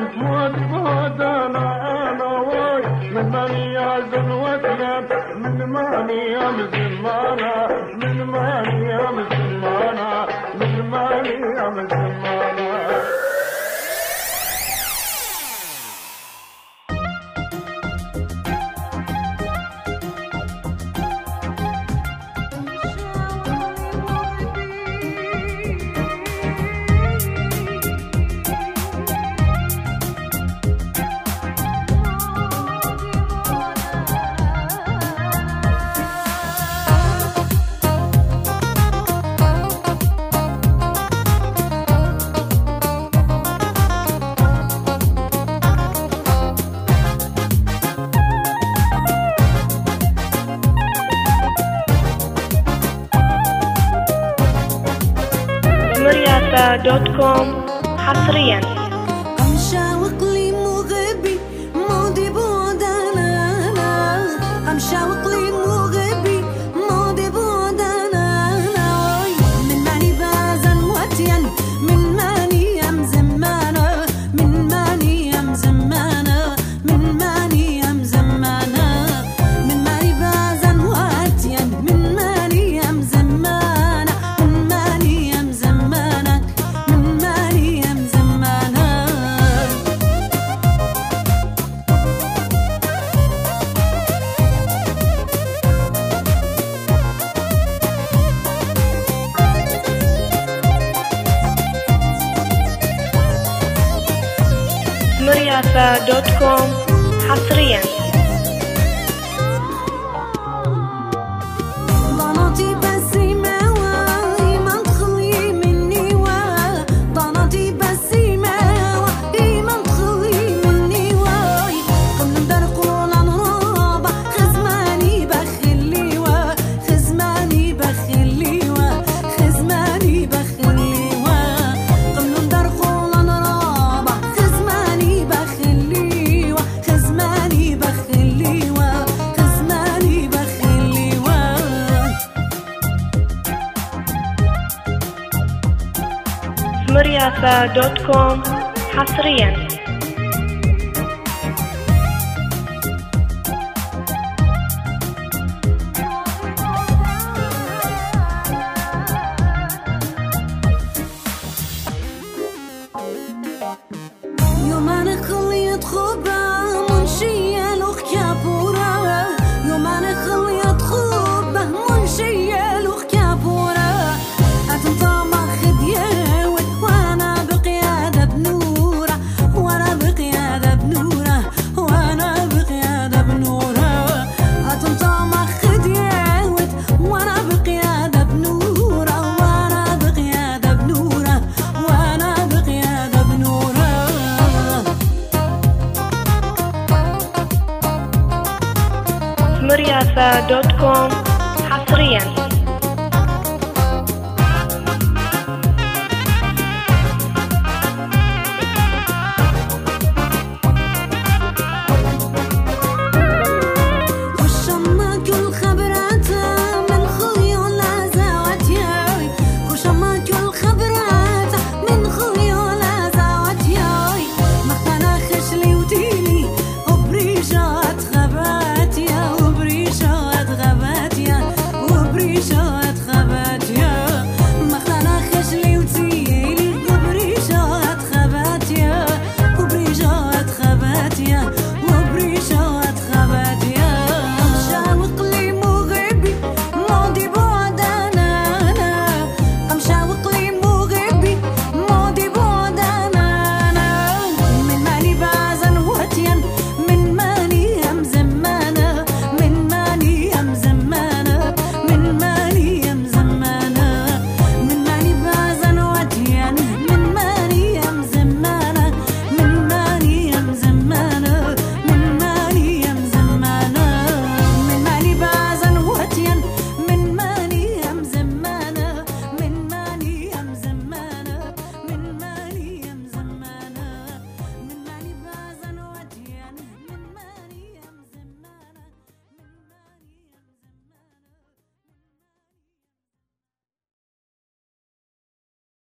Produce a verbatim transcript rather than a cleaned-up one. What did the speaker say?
موت موت انا انا وي من ماني يا زلوتنا من ماني يا مزمانة من ماني يا مزمانة من ماني يا مزمانة. مريافة دوت كوم حصريا. أمشاوق لي مغبي ماضي بعدنا أمشاوق لي مغبي ماضي بعدنا من ماني بازن واتين من ماني يم زمانة من ماني يم زمانة من ماني يم زمانة من ماني بازن واتين من ماني يم زمانة من ماني يم زمانة من ماني يم زمانة. مريافة دوت كوم حصريا. ضناتي بسي مواي ما تخلي مني واي ضناتي بسي مواي ما تخلي مني واي كل ندرقون نرابة خزماني بخلي واي خزماني بخلي واي خزماني بخلي واي كل ندرقون نرابة خزماني بخلي واي خزماني بخلي واي خزماني بخلي واي. مريافة دوت كوم حصريا. يوم أنا خليت خبا منشية لوخ كابورا يوم أنا خليت خبا منشية لوخ كابورا أتنطى ماخد ياوي وأنا بقيادة بنورة وأنا بقيادة بنورة وأنا بقيادة بنورة أتنطى ماخد ياوي وأنا بقيادة بنورة وأنا بقيادة بنورة وأنا بقيادة بنورة. مريافة دوت كوم حصريا.